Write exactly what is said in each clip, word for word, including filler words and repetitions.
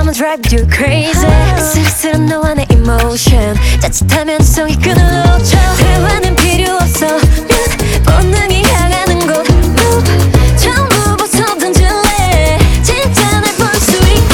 I'ma drive you crazy. 쓸쓸한 너와 내 emotion. 자칫하면 성이 끈을 놓쳐. 대화는 필요 없어. 본능이 향하는 곳 move. 전부 벗어던질래. 진짜 날 볼 수 있게.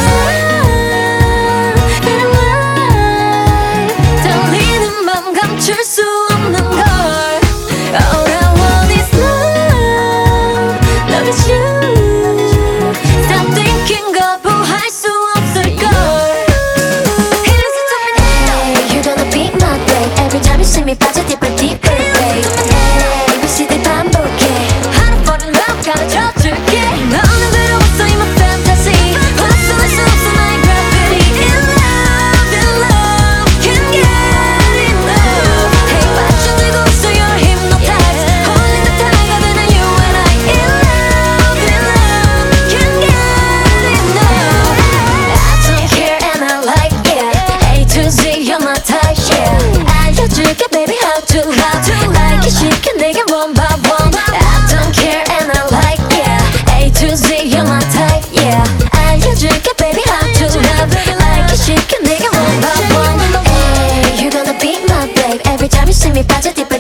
떨리는 맘 감출 수 없는 걸. All I want is love. Love is you. Stop thinking 거부할 수 없을걸. Hey, listen to me now. Hey, you're gonna be my babe. Every time you see me 빠져 deeper, deeper, babe. Hey, A B C D 반복해. 하나 fall in love 가르쳐줄게. 너는 들어왔어 in my fantasy. 벗어날 수 없어 나의 gravity. In love, in love, can't get enough. Hey, 빠져들고 있어 you're hypnotized. 홀린 듯한 가득한 you and I. In love, in love, can't get enough. I don't care and I like it. A to Z you're my type, yeah. 알려줄게 baby how to how to like it. 시켜 내게 one by one. I don't care and I like it. A to Z you're my type, yeah. 알려줄게 baby how to love like it. 시켜 내게 one by one. Hey, you're gonna be my babe. Every time you see me 빠져 deeper.